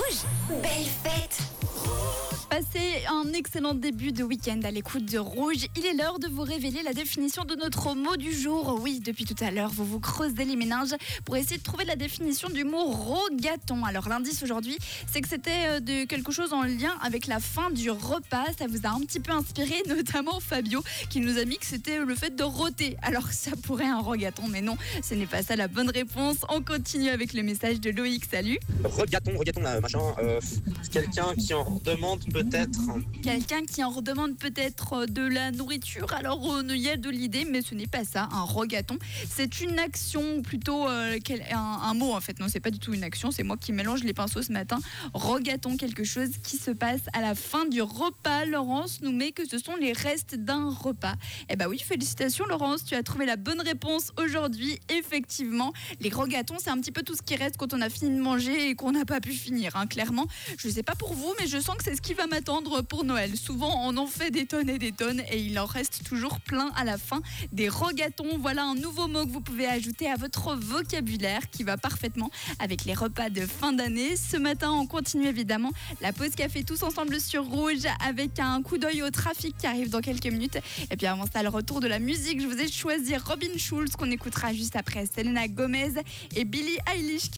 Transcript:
Belle fête! Passez un excellent début de week-end à l'écoute de Rouge. Il est l'heure de vous révéler la définition de notre mot du jour. Oui, depuis tout à l'heure, vous vous creusez les méninges pour essayer de trouver la définition du mot rogaton. Alors l'indice aujourd'hui, c'est que c'était de quelque chose en lien avec la fin du repas. Ça vous a un petit peu inspiré, notamment Fabio, qui nous a mis que c'était le fait de rôter. Alors ça pourrait un rogaton, mais non, ce n'est pas ça la bonne réponse. On continue avec le message de Loïc. Salut. Regaton, machin, quelqu'un qui en demande peut-être. Quelqu'un qui en redemande peut-être de la nourriture. Alors il y a de l'idée, mais ce n'est pas ça, un rogaton. C'est une action, ou plutôt un mot en fait. Non, c'est pas du tout une action, c'est moi qui mélange les pinceaux ce matin. Rogaton, quelque chose qui se passe à la fin du repas. Laurence nous met que ce sont les restes d'un repas. Eh bah oui, félicitations Laurence, tu as trouvé la bonne réponse aujourd'hui. Effectivement, les rogatons, c'est un petit peu tout ce qui reste quand on a fini de manger et qu'on n'a pas pu finir, hein, clairement. Je sais pas pour vous, mais je sens que c'est ce qui va m'attendre pour Noël. Souvent, on en fait des tonnes et il en reste toujours plein à la fin. Des rogatons, voilà un nouveau mot que vous pouvez ajouter à votre vocabulaire qui va parfaitement avec les repas de fin d'année. Ce matin, on continue évidemment la pause café tous ensemble sur Rouge avec un coup d'œil au trafic qui arrive dans quelques minutes. Et puis avant ça, le retour de la musique. Je vous ai choisi Robin Schulz qu'on écoutera juste après Selena Gomez et Billie Eilish.